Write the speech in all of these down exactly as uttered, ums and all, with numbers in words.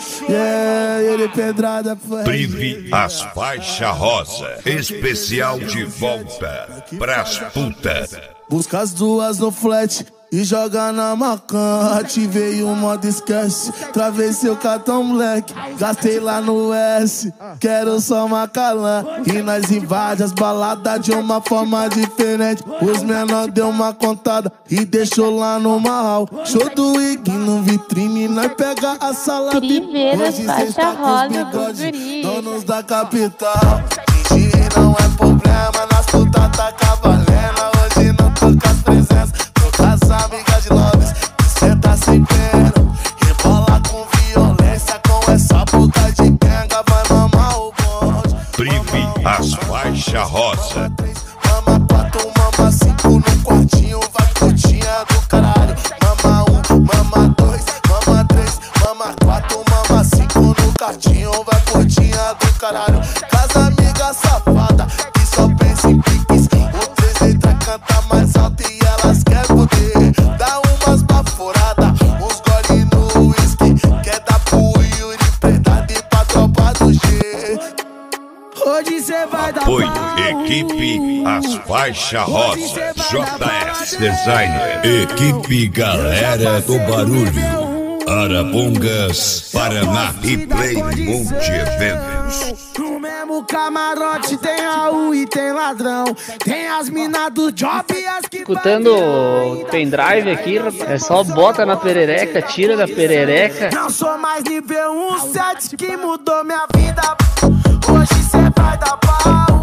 Yeah, ele pedrada. Prive as faixa rosa. Especial de volta pras putas. Busca as duas no flat e joga na macan. Ativei o modo esquece. Travei seu cartão, moleque. Gastei lá no S. Quero só Macalã. E nós invade as baladas de uma forma diferente. Os menor deu uma contada e deixou lá no marral. Show do Ig no vitrine. Nós pega a sala de Hoje cês tá com os bigode, donos da capital. Fingir não é problema. Nas putas tá cavalendo. Hoje não tô com as presenças. As amigas de Lobes, senta sem pena. Rebola com violência, com essa boca de benga. Vai mamar o bonde. Prive as faixa rosa. Mama quatro, mama cinco no quartinho. Vai putinha do caralho. Mama um, mama dois, mama três, mama quatro, mama cinco no quartinho. Vai putinha do caralho. Casa amiga safada, que só pensa em piques. O três letra canta mais alto e elas querem poder. Dá umas baforadas, uns gole no whisky. Quer dar pro Yuri, predade pra tropa do G. Hoje cê vai dar Apoio, equipe As Faixa Rosa. J S Designer. Equipe Galera do Barulho. Arapongas, Paraná. E Play Multi Eventos. No mesmo camarote tem Raul e tem ladrão. Tem as minas do job e as que... Escutando o pendrive aqui, é só bota na perereca, tira da perereca. Não sou mais nível um sete que mudou minha vida. Hoje cê vai dar pau.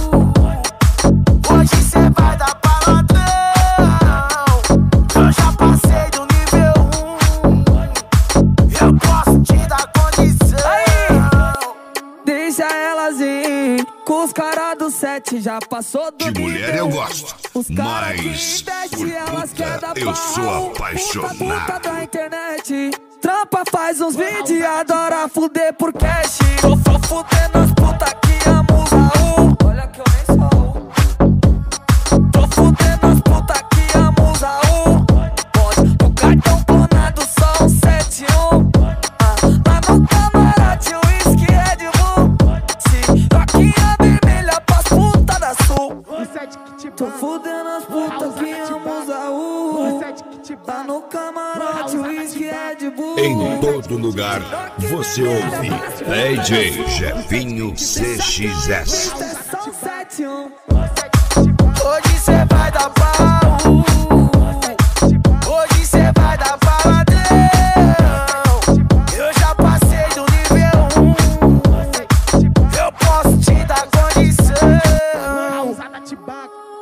Hoje cê vai dar pra ladrão. Eu já passei do nível um. Eu posso te dar condição. Deixa elas ir. Com os caras do sete já passou do De mulher eu gosto, os mas por puta eu sou apaixonado. Puta da internet. Trampa faz uns vídeos, adora fuder por cash. Tô, tô fudendo as putas que amo Raul. Olha que eu nem sou. Tô fudendo as putas que amo Raul. Pode no cartão clonado só um sete um. Ah, lá no camarote o whisky é de Bull. Se roquinha vermelha pras putas da sul. Tô fudendo as putas que amo Raul. Lá no camarote o whisky é de Bull. Em todo lugar você ouve D J Jefinho C X S. Hoje cê vai dar pau.